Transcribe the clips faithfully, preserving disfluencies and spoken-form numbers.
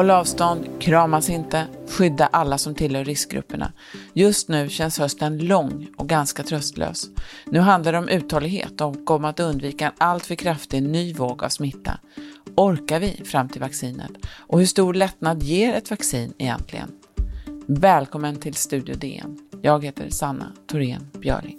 Håll avstånd, kramas inte, skydda alla som tillhör riskgrupperna. Just nu känns hösten lång och ganska tröstlös. Nu handlar det om uthållighet och om att undvika en alltför kraftig ny våg av smitta. Orkar vi fram till vaccinet? Och hur stor lättnad ger ett vaccin egentligen? Välkommen till Studio D N. Jag heter Sanna Thorén Björling.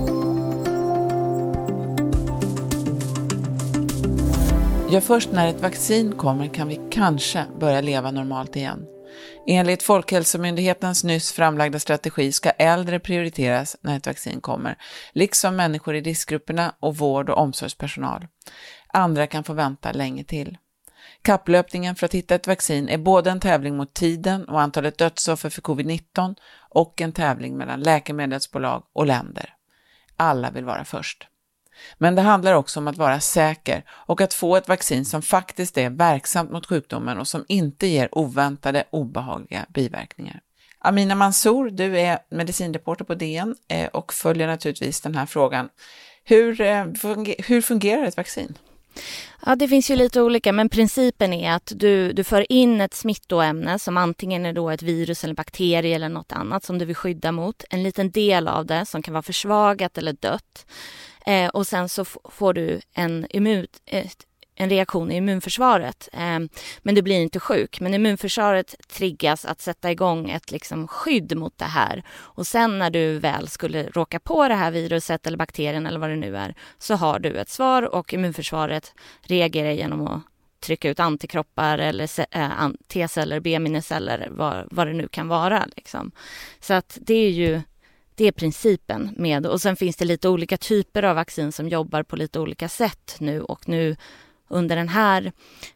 Ja, först när ett vaccin kommer kan vi kanske börja leva normalt igen. Enligt Folkhälsomyndighetens nyss framlagda strategi ska äldre prioriteras när ett vaccin kommer, liksom människor i riskgrupperna och vård- och omsorgspersonal. Andra kan få vänta länge till. Kapplöpningen för att hitta ett vaccin är både en tävling mot tiden och antalet dödsoffer för covid nitton och en tävling mellan läkemedelsbolag och länder. Alla vill vara först. Men det handlar också om att vara säker och att få ett vaccin som faktiskt är verksamt mot sjukdomen och som inte ger oväntade, obehagliga biverkningar. Amina Mansour, du är medicinreporter på D N och följer naturligtvis den här frågan. Hur, hur fungerar ett vaccin? Ja, det finns ju lite olika, men principen är att du, du för in ett smittoämne som antingen är då ett virus eller bakterie eller något annat som du vill skydda mot. En liten del av det som kan vara försvagat eller dött. Eh, och sen så f- får du en, immun, eh, en reaktion i immunförsvaret. Eh, men du blir inte sjuk. Men immunförsvaret triggas att sätta igång ett liksom, skydd mot det här. Och sen när du väl skulle råka på det här viruset eller bakterien eller vad det nu är, så har du ett svar och immunförsvaret reagerar genom att trycka ut antikroppar eller äh, T-celler, B-minneceller, vad, vad det nu kan vara. Liksom. Så att det är ju det är principen med. Och sen finns det lite olika typer av vaccin som jobbar på lite olika sätt nu. Och nu under den här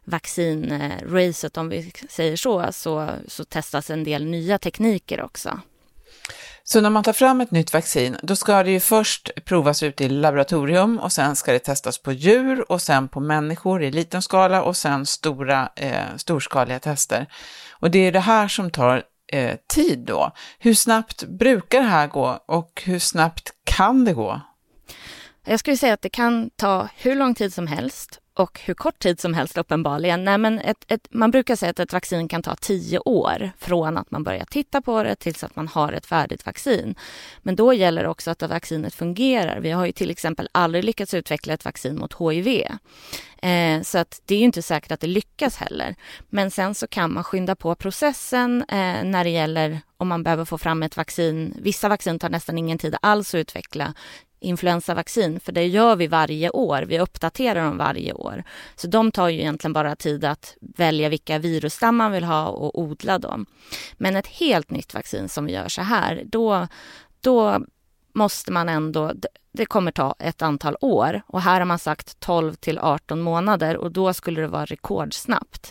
vaccinracet, om vi säger så, så, så testas en del nya tekniker också. Så när man tar fram ett nytt vaccin, då ska det ju först provas ut i laboratorium och sen ska det testas på djur och sen på människor i liten skala och sen stora, eh, storskaliga tester. Och det är det här som tar eh, tid då. Hur snabbt brukar det här gå och hur snabbt kan det gå? Jag skulle säga att det kan ta hur lång tid som helst och hur kort tid som helst uppenbarligen. Nej, men ett, ett, man brukar säga att ett vaccin kan ta tio år från att man börjar titta på det tills att man har ett färdigt vaccin. Men då gäller också att vaccinet fungerar. Vi har ju till exempel aldrig lyckats utveckla ett vaccin mot H I V. Eh, så att det är ju inte säkert att det lyckas heller. Men sen så kan man skynda på processen eh, när det gäller om man behöver få fram ett vaccin. Vissa vaccin tar nästan ingen tid alls att utveckla. Influensavaccin, för det gör vi varje år. Vi uppdaterar dem varje år. Så de tar ju egentligen bara tid att välja vilka virusstammar man vill ha och odla dem. Men ett helt nytt vaccin som vi gör så här, då, då måste man ändå, det kommer ta ett antal år. Och här har man sagt tolv till arton månader och då skulle det vara rekordsnabbt.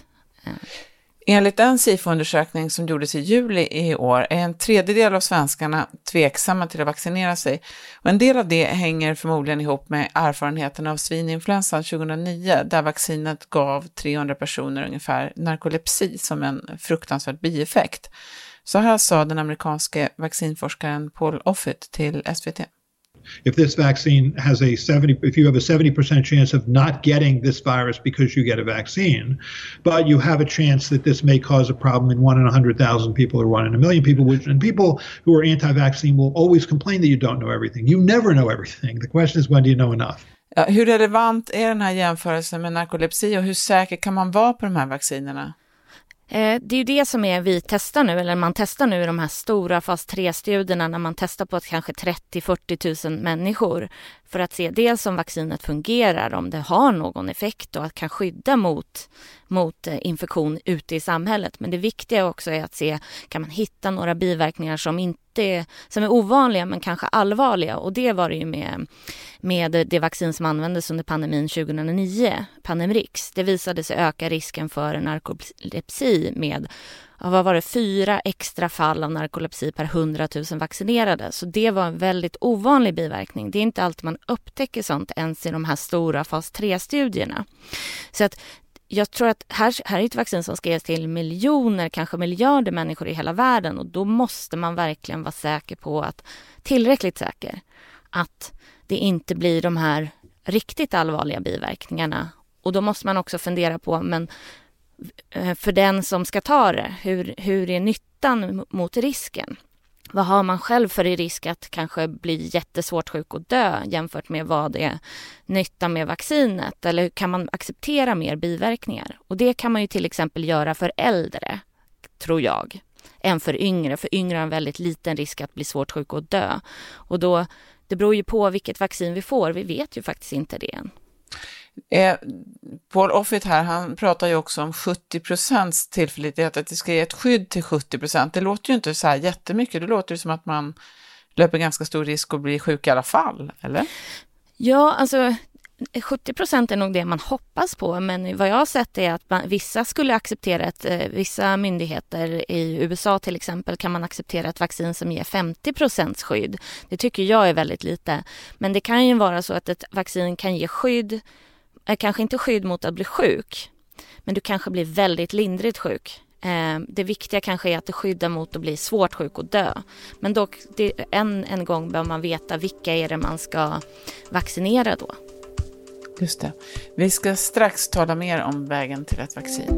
Enligt en SIFO-undersökning som gjordes i juli i år är en tredjedel av svenskarna tveksamma till att vaccinera sig. Och en del av det hänger förmodligen ihop med erfarenheten av svininfluensan tjugohundranio där vaccinet gav trehundra personer ungefär narkolepsi som en fruktansvärd bieffekt. Så här sa den amerikanske vaccinforskaren Paul Offit till S V T. If this vaccine has a seventy, if you have a seventy percent chance of not getting this virus because you get a vaccine, but you have a chance that this may cause a problem in one in a hundred thousand people or one in a million people, which, and people who are anti-vaccine will always complain that you don't know everything. You never know everything. The question is, when do you know enough? Ja, hur relevant är den här jämförelsen med narkolepsi och hur säker kan man vara på de här vaccinerna? Det är ju det som är vi testar nu, eller man testar nu i de här stora fas tre-studierna när man testar på att kanske trettio till fyrtio tusen människor för att se dels om vaccinet fungerar, om det har någon effekt och att kan skydda mot, mot infektion ute i samhället. Men det viktiga också är att se, kan man hitta några biverkningar som inte som är ovanliga men kanske allvarliga, och det var det ju med, med det vaccin som användes under pandemin tjugohundranio, Pandemrix. Det visade sig öka risken för narkolepsi med, vad var det, fyra extra fall av narkolepsi per hundratusen vaccinerade. Så det var en väldigt ovanlig biverkning. Det är inte alltid man upptäcker sånt ens i de här stora fas tre-studierna. Så att jag tror att här, här är ett vaccin som ska ges till miljoner, kanske miljarder människor i hela världen, och då måste man verkligen vara säker på att, tillräckligt säker, att det inte blir de här riktigt allvarliga biverkningarna. Och då måste man också fundera på, men för den som ska ta det. Hur, hur är nyttan mot risken? Vad har man själv för risk att kanske bli jättesvårt sjuk och dö jämfört med vad det är nytta med vaccinet? Eller kan man acceptera mer biverkningar? Och det kan man ju till exempel göra för äldre, tror jag, än för yngre. För yngre har en väldigt liten risk att bli svårt sjuk och dö. Och då, det beror ju på vilket vaccin vi får. Vi vet ju faktiskt inte det än. Eh, Paul Offit här, han pratar ju också om sjuttio procents tillförlitlighet, att det ska ge ett skydd till sjuttio procent. Det låter ju inte så här jättemycket, det låter ju som att man löper ganska stor risk att bli sjuk i alla fall, eller? Ja, alltså sjuttio procent är nog det man hoppas på, men vad jag har sett är att man, vissa skulle acceptera ett, eh, vissa myndigheter i U S A till exempel kan man acceptera ett vaccin som ger femtio procents skydd. Det tycker jag är väldigt lite, men det kan ju vara så att ett vaccin kan ge skydd, eh, kanske inte skydd mot att bli sjuk, men du kanske blir väldigt lindrigt sjuk. Eh, det viktiga kanske är att det skyddar mot att bli svårt sjuk och dö. Men dock, det, en, en gång bör man veta vilka är det man ska vaccinera då. Just det. Vi ska strax tala mer om vägen till ett vaccin.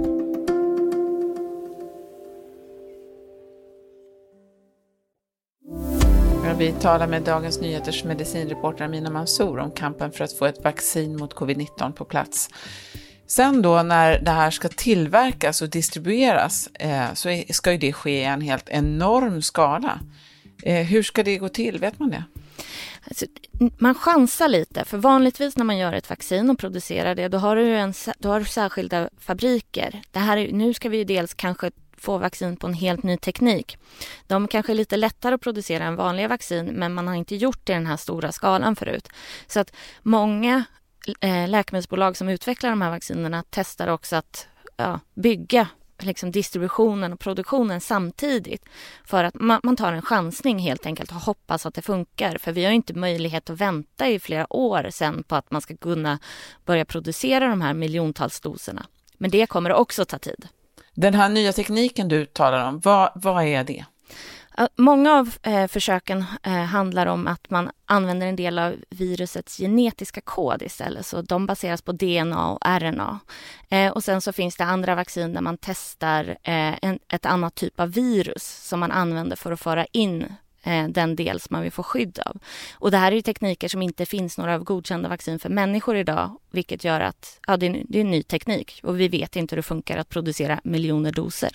Vi talar med Dagens Nyheters medicinreporter Amina Mansour om kampen för att få ett vaccin mot covid nitton på plats. Sen då när det här ska tillverkas och distribueras eh, så ska ju det ske i en helt enorm skala. Eh, hur ska det gå till? Vet man det? Alltså, man chansar lite, för vanligtvis när man gör ett vaccin och producerar det, då har du, en, då har du särskilda fabriker. Det här är, nu ska vi ju dels kanske få vaccin på en helt ny teknik. De kanske är lite lättare att producera än vanliga vaccin, men man har inte gjort det i den här stora skalan förut. Så att många eh, läkemedelsbolag som utvecklar de här vaccinerna testar också att ja, bygga liksom distributionen och produktionen samtidigt, för att man, man tar en chansning helt enkelt och hoppas att det funkar, för vi har inte möjlighet att vänta i flera år sen på att man ska kunna börja producera de här miljontals doserna. Men det kommer också ta tid. Den här nya tekniken du talar om, vad, vad är det? Många av eh, försöken eh, handlar om att man använder en del av virusets genetiska kod istället. Så de baseras på D N A och R N A. Eh, och sen så finns det andra vaccin där man testar eh, en, ett annat typ av virus som man använder för att föra in eh, den del som man vill få skydd av. Och det här är ju tekniker som inte finns några godkända vaccin för människor idag. Vilket gör att ja, det, är, det är en ny teknik och vi vet inte hur det funkar att producera miljoner doser.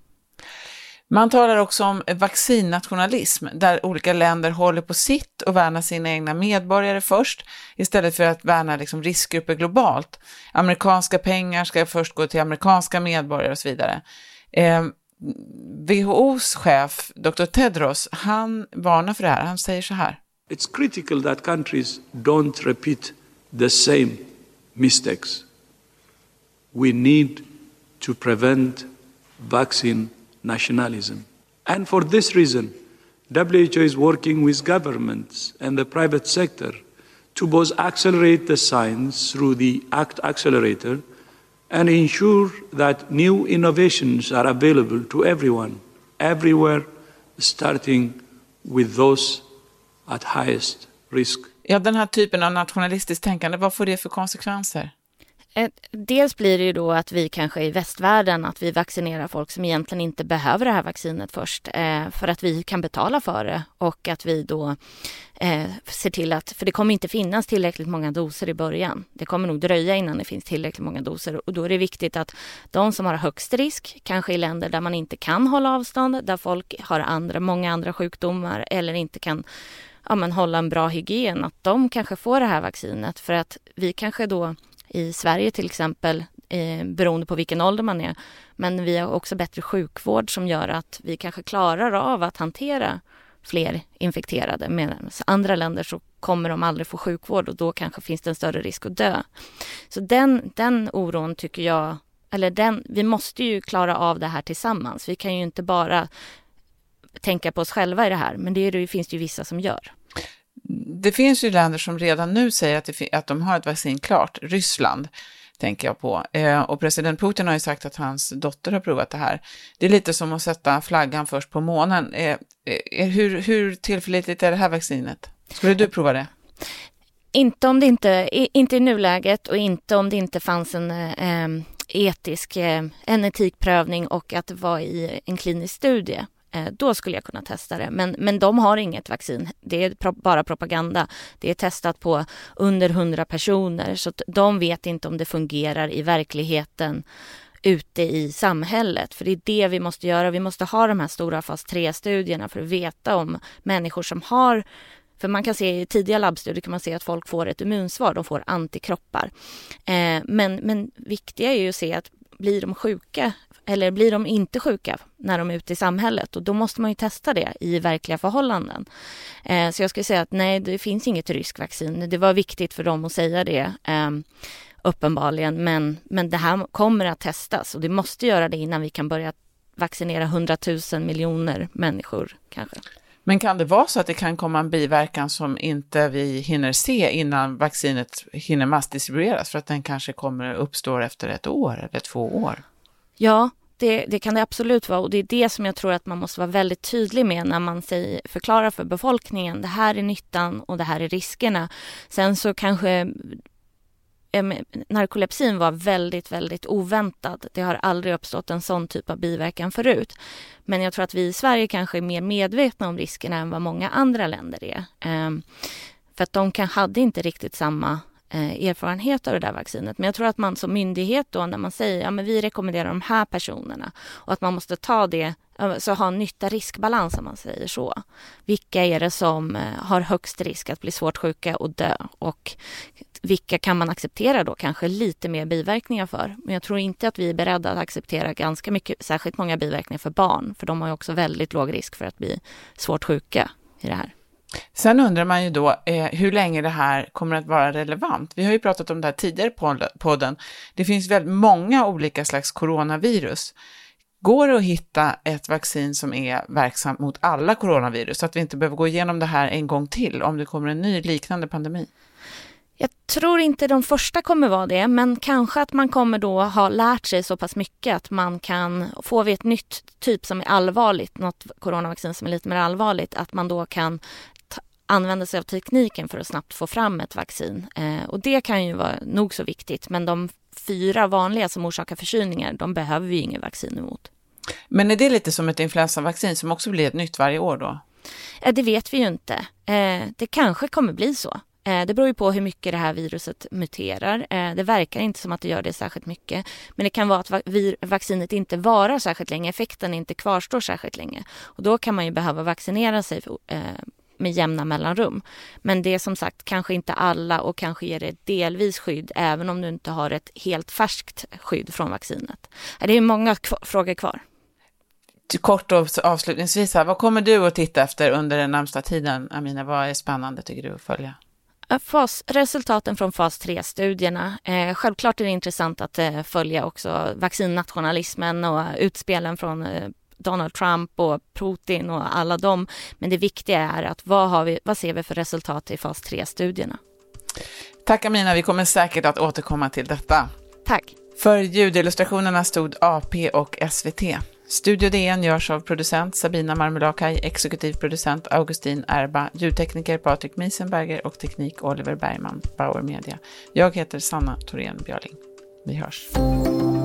Man talar också om vaccinnationalism, där olika länder håller på sitt och värnar sina egna medborgare först, istället för att värna liksom riskgrupper globalt. Amerikanska pengar ska först gå till amerikanska medborgare och så vidare. Eh, W H O:s chef, doktor Tedros, han varnar för det här. Han säger så här. It's critical that countries don't repeat the same mistakes. We need to prevent vaccine nationalism. And for this reason, W H O is working with governments and the private sector to both accelerate the science through the ACT Accelerator and ensure that new innovations are available to everyone, everywhere, starting with those at highest risk. Ja, den här typen av nationalistiskt tänkande, vad får det för konsekvenser? Dels blir det ju då att vi kanske i västvärlden att vi vaccinerar folk som egentligen inte behöver det här vaccinet först eh, för att vi kan betala för det, och att vi då eh, ser till att, för det kommer inte finnas tillräckligt många doser i början. Det kommer nog dröja innan det finns tillräckligt många doser, och då är det viktigt att de som har högst risk, kanske i länder där man inte kan hålla avstånd, där folk har andra, många andra sjukdomar eller inte kan ja, men hålla en bra hygien, att de kanske får det här vaccinet, för att vi kanske då i Sverige till exempel, eh, beroende på vilken ålder man är. Men vi har också bättre sjukvård som gör att vi kanske klarar av att hantera fler infekterade. Medan andra länder så kommer de aldrig få sjukvård, och då kanske finns det en större risk att dö. Så den, den oron tycker jag, eller den, vi måste ju klara av det här tillsammans. Vi kan ju inte bara tänka på oss själva i det här, men det, är, det finns det ju vissa som gör. Det finns ju länder som redan nu säger att, det, att de har ett vaccin klart. Ryssland tänker jag på. Eh, och president Putin har ju sagt att hans dotter har provat det här. Det är lite som att sätta flaggan först på månen. Eh, eh, hur, hur tillförlitligt är det här vaccinet? Skulle du prova det? Inte om det inte, inte i nuläget, och inte om det inte fanns en, eh, etisk, en etikprövning och att vara i en klinisk studie. Då skulle jag kunna testa det. Men, men de har inget vaccin. Det är pro- bara propaganda. Det är testat på under hundra personer. Så de vet inte om det fungerar i verkligheten ute i samhället. För det är det vi måste göra. Vi måste ha de här stora fas tre-studierna för att veta om människor som har... För man kan se i tidiga labbstudier kan man se att folk får ett immunsvar. De får antikroppar. Eh, men, men viktiga är ju att se att blir de sjuka eller blir de inte sjuka när de är ute i samhället? Och då måste man ju testa det i verkliga förhållanden. Eh, så jag skulle säga att nej, det finns inget ryskvaccin. Det var viktigt för dem att säga det eh, uppenbarligen. Men, men det här kommer att testas och det måste göra det innan vi kan börja vaccinera hundratusen miljoner människor kanske. Men kan det vara så att det kan komma en biverkan som inte vi hinner se innan vaccinet hinner massdistribueras för att den kanske kommer uppstå efter ett år eller två år? Ja, det, det kan det absolut vara och det är det som jag tror att man måste vara väldigt tydlig med när man säger, förklarar för befolkningen. Det här är nyttan och det här är riskerna. Sen så kanske narkolepsin var väldigt, väldigt oväntad. Det har aldrig uppstått en sån typ av biverkan förut. Men jag tror att vi i Sverige kanske är mer medvetna om riskerna än vad många andra länder är. Um, för att de kan, hade inte riktigt samma uh, erfarenhet av det där vaccinet. Men jag tror att man som myndighet då när man säger ja men vi rekommenderar de här personerna och att man måste ta det så ha en nytta-riskbalans om man säger så. Vilka är det som uh, har högst risk att bli svårt sjuka och dö och vilka kan man acceptera då kanske lite mer biverkningar för. Men jag tror inte att vi är beredda att acceptera ganska mycket, särskilt många biverkningar för barn. För de har ju också väldigt låg risk för att bli svårt sjuka i det här. Sen undrar man ju då eh, hur länge det här kommer att vara relevant. Vi har ju pratat om det här tidigare på podden. Det finns väldigt många olika slags coronavirus. Går det att hitta ett vaccin som är verksamt mot alla coronavirus så att vi inte behöver gå igenom det här en gång till om det kommer en ny liknande pandemi? Jag tror inte de första kommer vara det, men kanske att man kommer då ha lärt sig så pass mycket att man kan, får vi ett nytt typ som är allvarligt, något coronavaccin som är lite mer allvarligt, att man då kan ta, använda sig av tekniken för att snabbt få fram ett vaccin. Eh, och det kan ju vara nog så viktigt, men de fyra vanliga som orsakar förkylningar, de behöver vi inget vaccin emot. Men är det lite som ett influensavaccin som också blir ett nytt varje år då? Eh, det vet vi ju inte. Eh, det kanske kommer bli så. Det beror ju på hur mycket det här viruset muterar. Det verkar inte som att det gör det särskilt mycket. Men det kan vara att vaccinet inte varar särskilt länge. Effekten inte kvarstår särskilt länge. Och då kan man ju behöva vaccinera sig med jämna mellanrum. Men det är som sagt kanske inte alla och kanske ger det delvis skydd även om du inte har ett helt färskt skydd från vaccinet. Det är många kv- frågor kvar. Kort och avslutningsvis här, vad kommer du att titta efter under den närmsta tiden? Amina, vad är spännande tycker du att följa? Fas, resultaten från fas tre-studierna. Eh, självklart är det intressant att eh, följa också vaccinnationalismen och utspelen från eh, Donald Trump och Putin och alla dem. Men det viktiga är att vad, har vi, vad ser vi för resultat i fas tre-studierna? Tack Amina, vi kommer säkert att återkomma till detta. Tack. För ljudillustrationerna stod A P och S V T. Studio D N görs av producent Sabina Marmelakai, exekutiv producent Augustin Erba, ljudtekniker Patrik Miesenberger och teknik Oliver Bergman, Bauer Media. Jag heter Sanna Thorén Björling. Vi hörs.